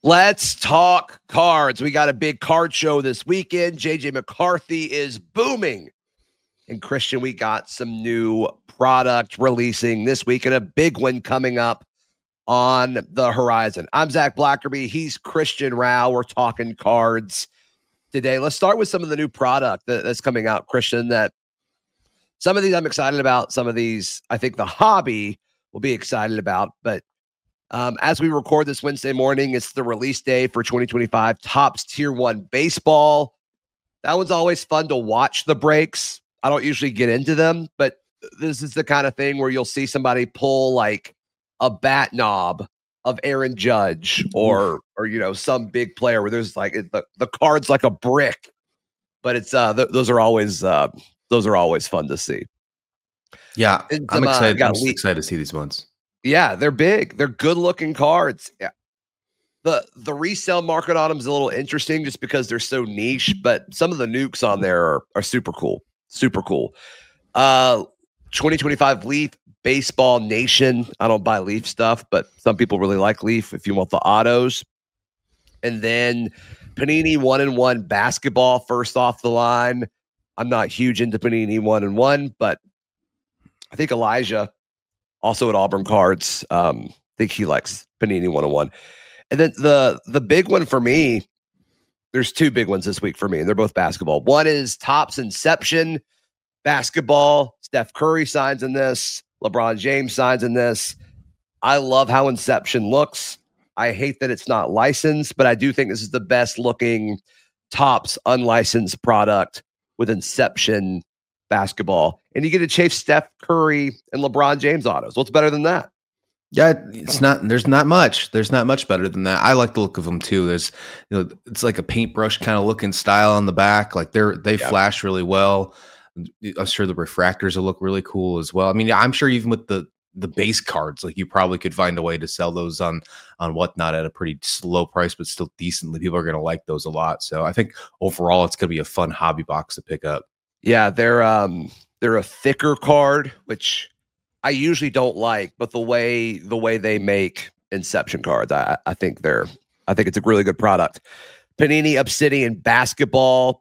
Let's talk cards. We got a big card show this weekend. JJ McCarthy is booming. And Christian, we got some new product releasing this week and a big one coming up on the horizon. I'm Zach Blackerby. He's Christian Rao. We're talking cards today. Let's start with some of the new product that's coming out, Christian, that some of these I'm excited about. Some of these I think the hobby will be excited about. But as we record this Wednesday morning, it's the release day for 2025 Topps Tier 1 Baseball. That one's always fun to watch the breaks. I don't usually get into them, but this is the kind of thing where you'll see somebody pull like a bat knob of Aaron Judge or some big player where there's like the card's like a brick, but it's those are always fun to see. Yeah, I'm excited. I'm just excited to see these ones. Yeah, they're big. They're good looking cards. Yeah. The resale market on them is a little interesting just because they're so niche, but some of the nukes on there are super cool. Super cool. 2025 Leaf Baseball Nation. I don't buy Leaf stuff, but some people really like Leaf if you want the autos. And then Panini 1-in-1 basketball first off the line. I'm not huge into Panini 1-in-1, but I think Elijah, also at Auburn Cards, think he likes Panini 1-in-1. And then the big one for me, there's two big ones this week for me, and they're both basketball. One is Topps Inception basketball. Steph Curry signs in this. LeBron James signs in this. I love how Inception looks. I hate that it's not licensed, but I do think this is the best looking Topps unlicensed product with Inception basketball. And you get to chase Steph Curry and LeBron James autos. What's better than that? Yeah, there's not much better than that. I like the look of them too. There's, it's like a paintbrush kind of looking style on the back. Like they flash really well. I'm sure the refractors will look really cool as well. I mean, I'm sure even with the base cards, like you probably could find a way to sell those on Whatnot at a pretty low price, but still decently. People are going to like those a lot. So I think overall it's going to be a fun hobby box to pick up. Yeah, they're a thicker card, which I usually don't like, but the way they make Inception cards, I think it's a really good product. Panini Obsidian basketball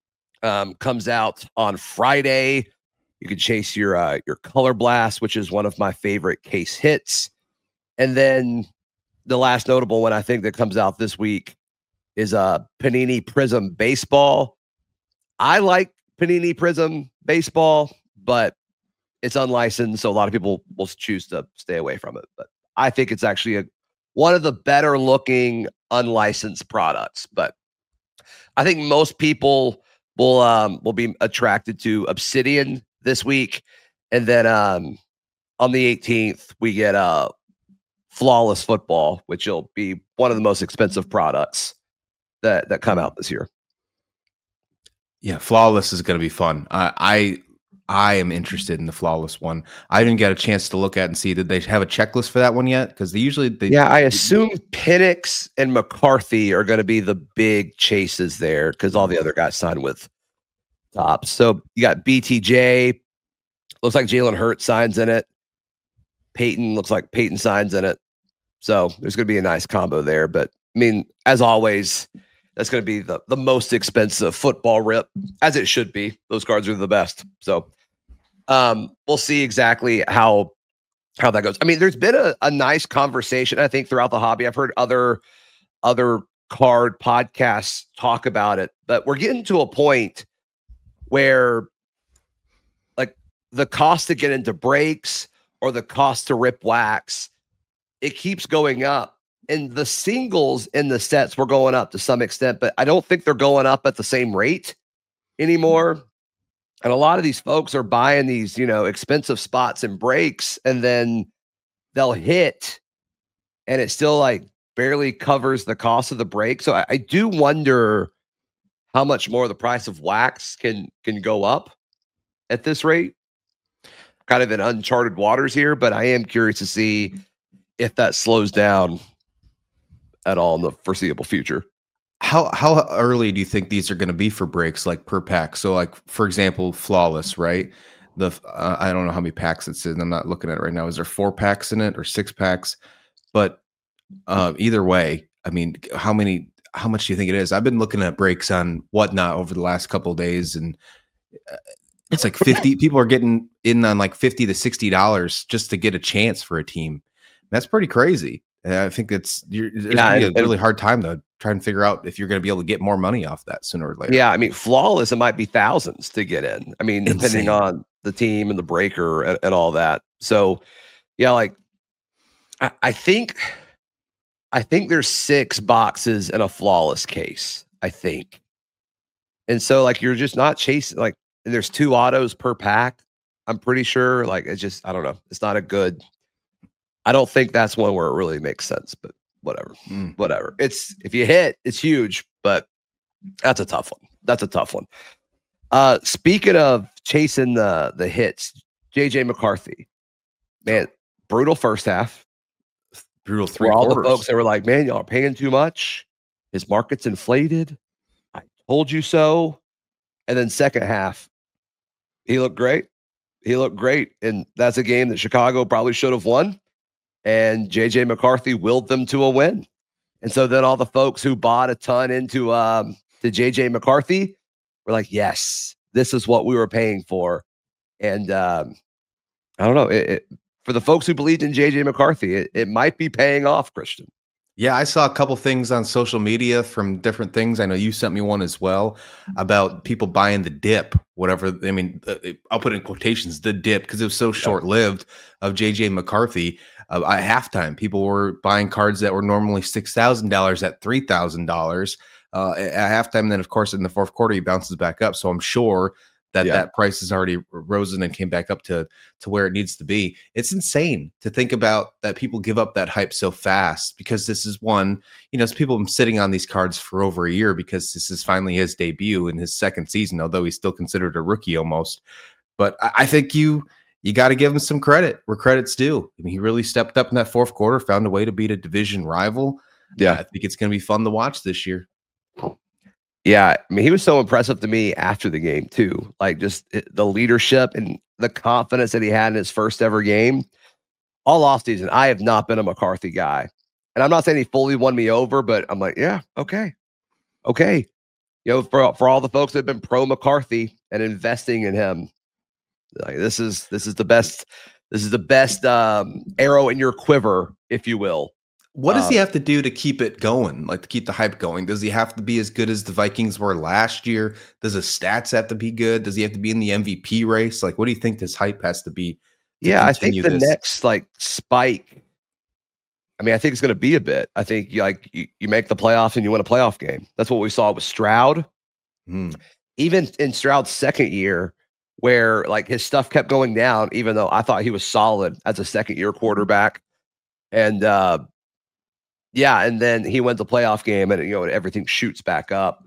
comes out on Friday. You can chase your Color Blast, which is one of my favorite case hits. And then the last notable one I think that comes out this week is Panini Prism baseball. I like Panini Prism baseball, but it's unlicensed, so a lot of people will choose to stay away from it. But I think it's actually one of the better looking unlicensed products. But I think most people will be attracted to Obsidian this week. And then on the 18th, we get Flawless Football, which will be one of the most expensive products that come out this year. Yeah, Flawless is going to be fun. I am interested in the Flawless one. I didn't get a chance to look at and see, did they have a checklist for that one yet? Because I assume Penix and McCarthy are going to be the big chases there because all the other guys signed with Topps. So you got BTJ, looks like Jalen Hurts signs in it. Peyton, looks like Peyton signs in it. So there's going to be a nice combo there. But I mean, as always, that's going to be the most expensive football rip, as it should be. Those cards are the best. So we'll see exactly how that goes. I mean, there's been a nice conversation, I think, throughout the hobby. I've heard other card podcasts talk about it, but we're getting to a point where like the cost to get into breaks or the cost to rip wax, it keeps going up. And the singles in the sets were going up to some extent, but I don't think they're going up at the same rate anymore. And a lot of these folks are buying these, expensive spots and breaks, and then they'll hit, and it still like barely covers the cost of the break. So I do wonder how much more the price of wax can go up at this rate. Kind of in uncharted waters here, but I am curious to see if that slows down at all in the foreseeable future. How early do you think these are going to be for breaks, like per pack? So, like for example, Flawless, right? I don't know how many packs it's in. I'm not looking at it right now. Is there 4 packs in it or 6 packs? But either way, I mean, how much do you think it is? I've been looking at breaks on Whatnot over the last couple of days, and it's like 50 people are getting in on like $50 to $60 just to get a chance for a team. That's pretty crazy. And I think there's gonna be a really hard time to try and figure out if you're gonna be able to get more money off that sooner or later. Yeah, I mean, flawless, it might be thousands to get in. I mean, depending on the team and the breaker and all that. So, yeah, like I think there's 6 boxes in a flawless case, I think. And so, like, you're just not chasing, like, there's 2 autos per pack. I'm pretty sure. Like, it's just, I don't know. It's not a good. I don't think that's one where it really makes sense, but whatever. Whatever. It's, if you hit, it's huge, but that's a tough one. That's a tough one. Speaking of chasing the hits, JJ McCarthy, man, brutal first half. Brutal 3 For all quarters. the folks that were like, man, y'all are paying too much. His market's inflated. I told you so. And then second half, he looked great. He looked great. And that's a game that Chicago probably should have won. And JJ McCarthy willed them to a win. And so then all the folks who bought a ton into to JJ McCarthy were like, yes, this is what we were paying for. And I don't know. For the folks who believed in JJ McCarthy, it might be paying off, Christian. Yeah, I saw a couple things on social media from different things. I know you sent me one as well about people buying the dip, whatever. I mean, I'll put in quotations, the dip, because it was so short-lived of JJ McCarthy. At halftime, people were buying cards that were normally $6,000 at $3,000 at halftime. Then, of course, in the fourth quarter, he bounces back up. So I'm sure that price has already risen and came back up to where it needs to be. It's insane to think about that people give up that hype so fast, because this is one, people have been sitting on these cards for over a year because this is finally his debut in his second season, although he's still considered a rookie almost. But I think you got to give him some credit where credit's due. I mean, he really stepped up in that fourth quarter, found a way to beat a division rival. Yeah, I think it's going to be fun to watch this year. Yeah, I mean, he was so impressive to me after the game too. Like, just the leadership and the confidence that he had in his first ever game. All offseason, I have not been a McCarthy guy. And I'm not saying he fully won me over, but I'm like, yeah, okay. For all the folks that have been pro McCarthy and investing in him, like, this is the best. This is the best arrow in your quiver, if you will. What does he have to do to keep it going, like to keep the hype going? Does he have to be as good as the Vikings were last year? Does his stats have to be good? Does he have to be in the MVP race? Like, what do you think this hype has to be? Yeah, I think the next spike, I mean, I think it's going to be a bit. I think you make the playoffs and you win a playoff game. That's what we saw with Stroud. Even in Stroud's second year, where like his stuff kept going down, even though I thought he was solid as a second year quarterback. And and then he went to playoff game and everything shoots back up.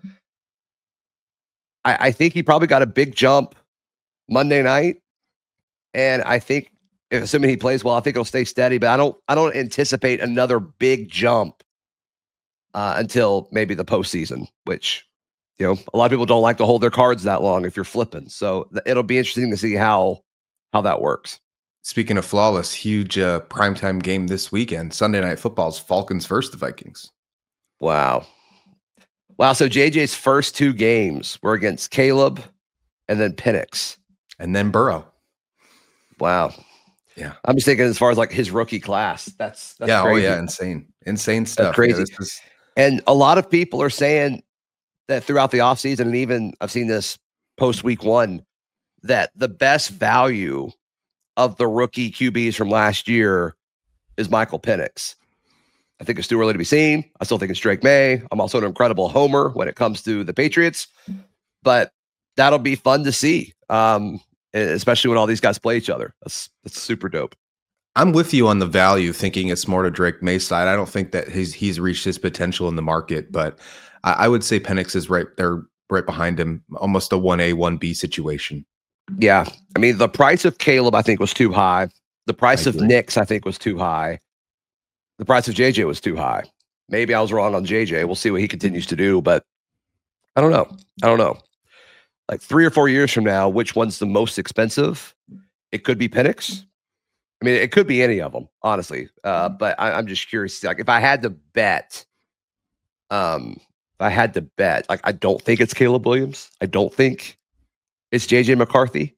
I think he probably got a big jump Monday night. And I think, assuming he plays well, I think it'll stay steady, but I don't anticipate another big jump until maybe the postseason, which, a lot of people don't like to hold their cards that long if you're flipping. So it'll be interesting to see how that works. Speaking of flawless, huge primetime game this weekend. Sunday Night Football's Falcons versus the Vikings. Wow. So JJ's first 2 games were against Caleb and then Penix. And then Burrow. Wow. Yeah. I'm just thinking as far as like his rookie class. That's yeah. Crazy. Oh, yeah. Insane stuff. That's crazy. Yeah, And a lot of people are saying that throughout the offseason, and even I've seen this post week 1, that the best value of the rookie QBs from last year is Michael Penix. I think it's too early to be seen. I still think it's Drake May. I'm also an incredible homer when it comes to the Patriots, but that'll be fun to see, especially when all these guys play each other. That's super dope. I'm with you on the value, thinking it's more to Drake May's side. I don't think that he's reached his potential in the market, but I would say Penix is right there, right behind him, almost a 1A, 1B situation. Yeah. I mean, the price of Caleb, I think, was too high. The price of Nix, I think, was too high. The price of JJ was too high. Maybe I was wrong on JJ. We'll see what he continues to do, but I don't know. Like 3 or 4 years from now, which one's the most expensive? It could be Penix. I mean, it could be any of them, honestly. But I'm just curious. Like, if I had to bet, if I had to bet, like, I don't think it's Caleb Williams. I don't think it's JJ McCarthy.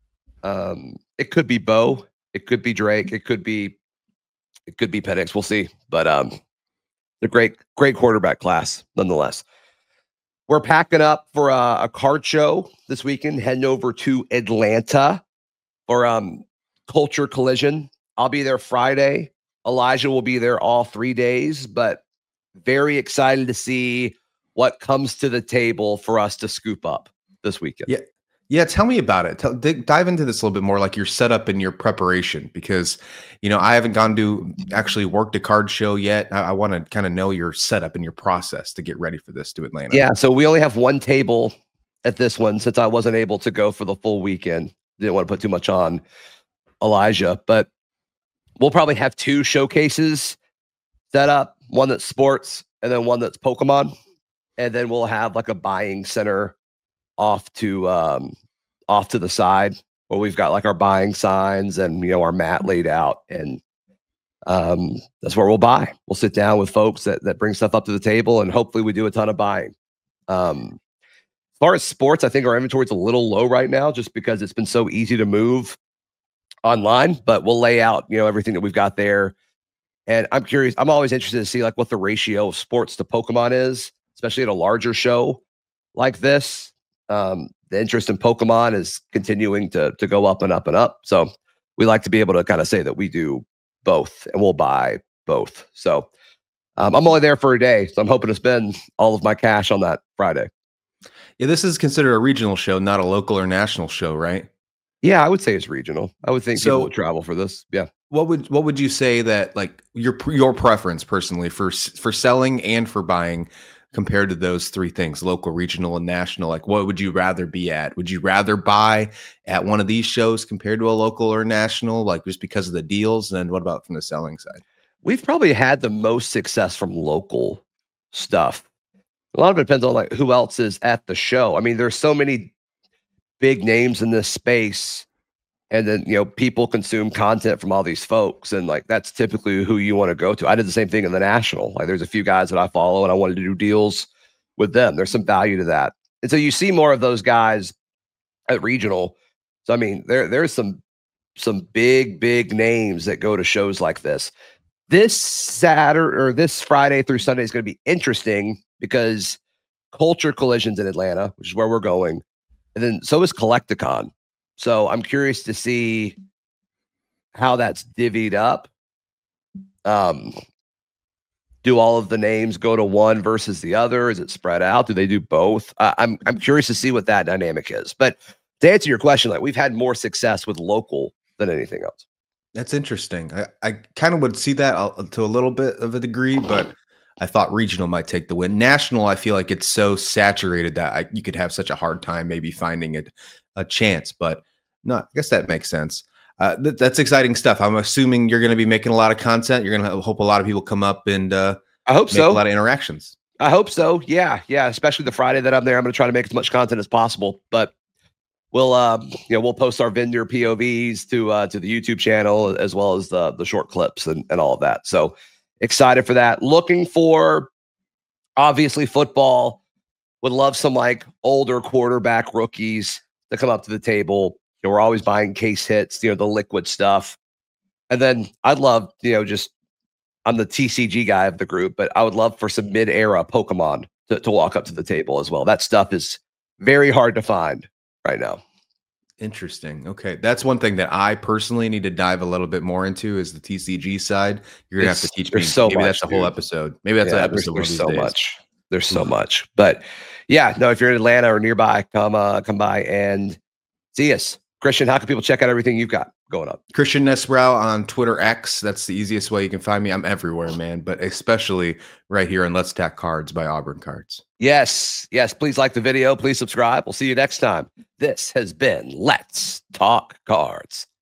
It could be Bo. It could be Drake. It could be Penix. We'll see. But the great quarterback class nonetheless. We're packing up for a card show this weekend, heading over to Atlanta for Culture Collision. I'll be there Friday. Elijah will be there all 3 days, but very excited to see what comes to the table for us to scoop up this weekend. Yeah. Tell me about it. Dive into this a little bit more, like your setup and your preparation, because, I haven't gone to actually worked a card show yet. I want to kind of know your setup and your process to get ready for this to Atlanta. Yeah. So we only have one table at this one since I wasn't able to go for the full weekend. Didn't want to put too much on Elijah, but we'll probably have 2 showcases set up, one that's sports and then one that's Pokemon. And then we'll have like a buying center off to the side where we've got like our buying signs and our mat laid out, and that's where we'll buy. We'll sit down with folks that bring stuff up to the table, and hopefully we do a ton of buying. As far as sports, I think our inventory is a little low right now just because it's been so easy to move online, but we'll lay out everything that we've got there. And I'm curious, I'm always interested to see like what the ratio of sports to Pokemon is, especially at a larger show like this. The interest in Pokemon is continuing to go up and up and up. So we like to be able to kind of say that we do both and we'll buy both. So I'm only there for a day, so I'm hoping to spend all of my cash on that Friday. Yeah, this is considered a regional show, not a local or national show, right? Yeah, I would say it's regional. I would think people would travel for this. Yeah. What would you say that like your preference personally for selling and for buying compared to those 3 things, local, regional, and national? Like, what would you rather be at? Would you rather buy at one of these shows compared to a local or national, like just because of the deals? And what about from the selling side? We've probably had the most success from local stuff. A lot of it depends on like who else is at the show. I mean, there's so many big names in this space, and then people consume content from all these folks, and like that's typically who you want to go to. I did the same thing in the national. Like there's a few guys that I follow and I wanted to do deals with them. There's some value to that. And so you see more of those guys at regional. So I mean, there's some big names that go to shows like this. This Saturday or this Friday through Sunday is going to be interesting because Culture Collision's in Atlanta, which is where we're going. And then so is Collecticon. So I'm curious to see how that's divvied up. Do all of the names go to one versus the other? Is it spread out? Do they do both? I'm curious to see what that dynamic is. But to answer your question, like we've had more success with local than anything else. That's interesting. I kind of would see that to a little bit of a degree, but I thought regional might take the win. National, I feel like it's so saturated that you could have such a hard time maybe finding a chance, but no, I guess that makes sense. That's exciting stuff. I'm assuming you're going to be making a lot of content. You're going to hope a lot of people come up and I hope so. A lot of interactions. I hope so. Yeah. Especially the Friday that I'm there. I'm going to try to make as much content as possible, but we'll we'll post our vendor POVs to the YouTube channel as well as the short clips and all of that. So excited for that. Looking for obviously football. Would love some like older quarterback rookies to come up to the table. We're always buying case hits, the liquid stuff. And then I'd love, I'm the TCG guy of the group, but I would love for some mid-era Pokemon to walk up to the table as well. That stuff is very hard to find right now. Interesting. Okay. That's one thing that I personally need to dive a little bit more into is the TCG side. You're going to have to teach me. Maybe that's the whole episode. Maybe that's an episode. There's so much. There's so much. But yeah, no, if you're in Atlanta or nearby, come by and see us. Christian, how can people check out everything you've got going up? Christian Nesbrow on Twitter X. That's the easiest way you can find me. I'm everywhere, man, but especially right here on Let's Talk Cards by Auburn Cards. Yes. Please like the video. Please subscribe. We'll see you next time. This has been Let's Talk Cards.